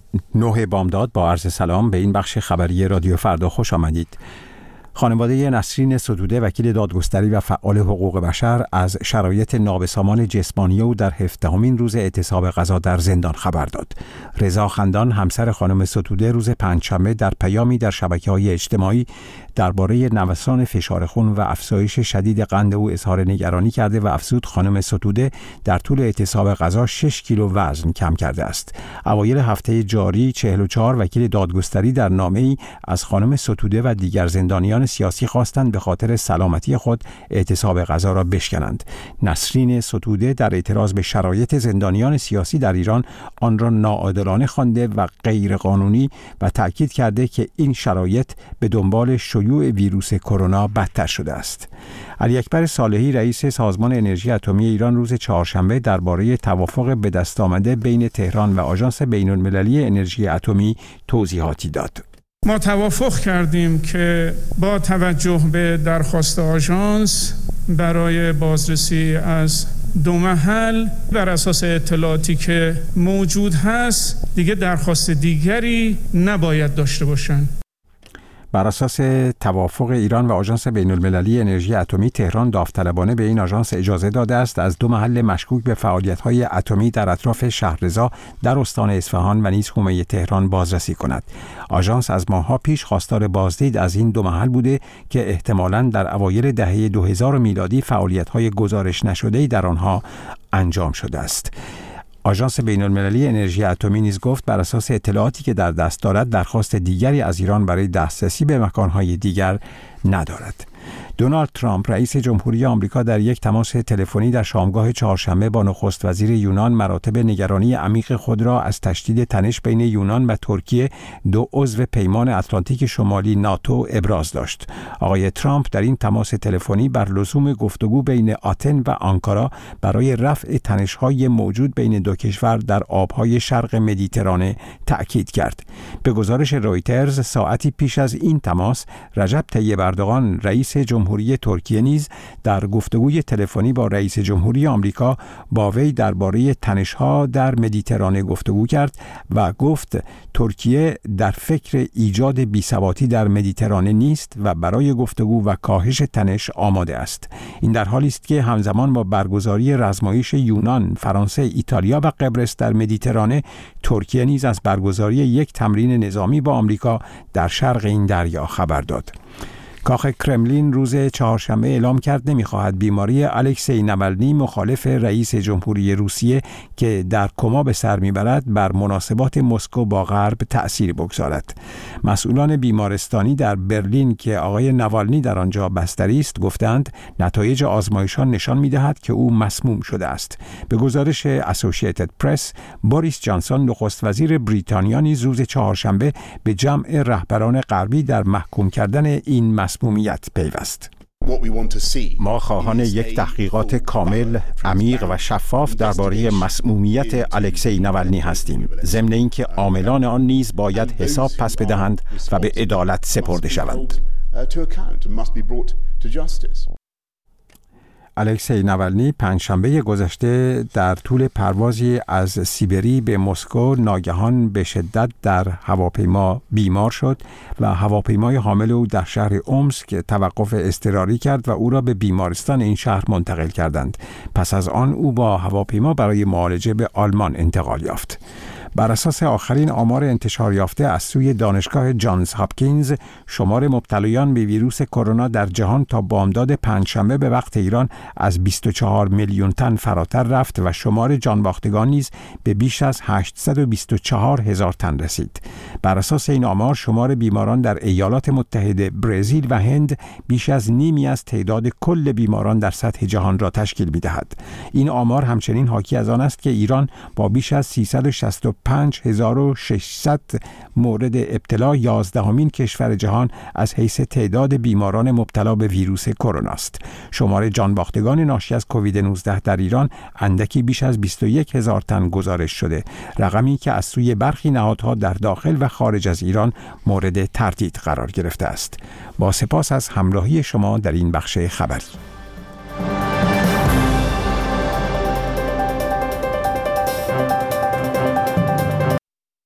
9 بامداد با عرض سلام به این بخش خبری رادیو فردا خوش آمدید. خانواده نسرین ستوده وکیل دادگستری و فعال حقوق بشر از شرایط نابسامان جسمانی او در 17مین روز اعتصاب غذا در زندان خبر داد. رضا خندان همسر خانم ستوده روز پنجشنبه در پیامی در شبکه‌های اجتماعی درباره نوسان فشار خون و افزایش شدید قند او اظهار نگرانی کرده و افزود خانم ستوده در طول اعتصاب غذا 6 کیلو وزن کم کرده است. اوایل هفته جاری 44 وکیل دادگستری در نامه‌ای از خانم ستوده و دیگر زندانیان سیاسی خواستند به خاطر سلامتی خود اعتصاب غذا را بشکنند. نسرین ستوده در اعتراض به شرایط زندانیان سیاسی در ایران آن را ناعادلانه خوانده و غیرقانونی و تأکید کرده که این شرایط به دنبال شیوع ویروس کرونا بدتر شده است. علی اکبر صالحی رئیس سازمان انرژی اتمی ایران روز چهارشنبه درباره توافق به دست آمده بین تهران و آژانس بین‌المللی انرژی اتمی توضیحاتی داد. ما توافق کردیم که با توجه به درخواست آژانس برای بازرسی از 2 محل بر اساس اطلاعاتی که موجود هست دیگه درخواست دیگری نباید داشته باشند. بر اساس توافق ایران و آژانس بین‌المللی انرژی اتمی، تهران داوطلبانه به این آژانس اجازه داده است از 2 محل مشکوک به فعالیت‌های اتمی در اطراف شهررضا در استان اصفهان و نیز حومه تهران بازرسی کند. آژانس از ماه‌ها پیش خواستار بازدید از این 2 محل بوده که احتمالاً در اوایل دهه 2000 میلادی فعالیت‌های گزارش نشده‌ای در آنها انجام شده است. آژانس بین‌المللی انرژی اتمی نیز گفت بر اساس اطلاعاتی که در دست دارد درخواست دیگری از ایران برای دسترسی به مکان‌های دیگر ندارد. دونالد ترامپ رئیس جمهوری آمریکا در یک تماس تلفنی در شامگاه چهارشنبه با نخست وزیر یونان مراتب نگرانی عمیق خود را از تشدید تنش بین یونان و ترکیه، 2 عضو پیمان اتلانتیک شمالی ناتو، ابراز داشت. آقای ترامپ در این تماس تلفنی بر لزوم گفتگو بین آتن و آنکارا برای رفع تنش‌های موجود بین 2 کشور در آب‌های شرق مدیترانه تأکید کرد. به گزارش رویترز ساعتی پیش از این تماس، رجب طیب اردوغان رئیس جمهوری ترکیه نیز در گفتگوی تلفنی با رئیس جمهوری آمریکا با وی درباره تنش‌ها در مدیترانه گفتگو کرد و گفت ترکیه در فکر ایجاد بی‌ثباتی در مدیترانه نیست و برای گفتگو و کاهش تنش آماده است. این در حالی است که همزمان با برگزاری رزمایش یونان، فرانسه، ایتالیا و قبرس در مدیترانه، ترکیه نیز از برگزاری یک تمرین نظامی با آمریکا در شرق این دریا خبر داد. کاخ کرملین روز چهارشنبه اعلام کرد نمی‌خواهد بیماری الکسی ناولنی مخالف رئیس جمهوری روسیه که در کما به سر می‌برد بر مناسبات مسکو با غرب تأثیر بگذارد. مسئولان بیمارستانی در برلین که آقای ناوالنی در آنجا بستری است گفتند نتایج آزمایش‌ها نشان می‌دهد که او مسموم شده است. به گزارش اسوسییتد پرس، بوریس جانسون نخست وزیر بریتانیا نیز روز چهارشنبه به جمع رهبران غربی در محکوم کردن این مسمومیت پیوست. ما خواهان یک تحقیقات کامل، عمیق و شفاف درباره مسمومیت الکسی ناولنی هستیم، ضمن اینکه عاملان آن نیز باید حساب پس بدهند و به عدالت سپرده شوند. الکسی ناولنی پنجشنبه گذشته در طول پروازی از سیبری به مسکو ناگهان به شدت در هواپیما بیمار شد و هواپیمای حامل او در شهر اومسک توقف اضطراری کرد و او را به بیمارستان این شهر منتقل کردند. پس از آن او با هواپیما برای معالجه به آلمان انتقال یافت. بر اساس آخرین آمار انتشار یافته از سوی دانشگاه جانز هاپکینز، شمار مبتلایان به ویروس کرونا در جهان تا بامداد پنجشنبه به وقت ایران از 24 میلیون تن فراتر رفت و شمار جانباختگان نیز به بیش از 824 هزار تن رسید. بر اساس این آمار شمار بیماران در ایالات متحده، برزیل و هند بیش از نیمی از تعداد کل بیماران در سطح جهان را تشکیل می‌دهد. این آمار همچنین حاکی از آن است که ایران با بیش از 365,600 مورد ابتلا 11مین کشور جهان از حیث تعداد بیماران مبتلا به ویروس کرونا است. شمار جانباختگان ناشی از کووید 19 در ایران اندکی بیش از 21,000 تن گزارش شده، رقمی که از سوی برخی نهادها در داخل و خارج از ایران مورد تردید قرار گرفته است. با سپاس از همراهی شما در این بخش خبری.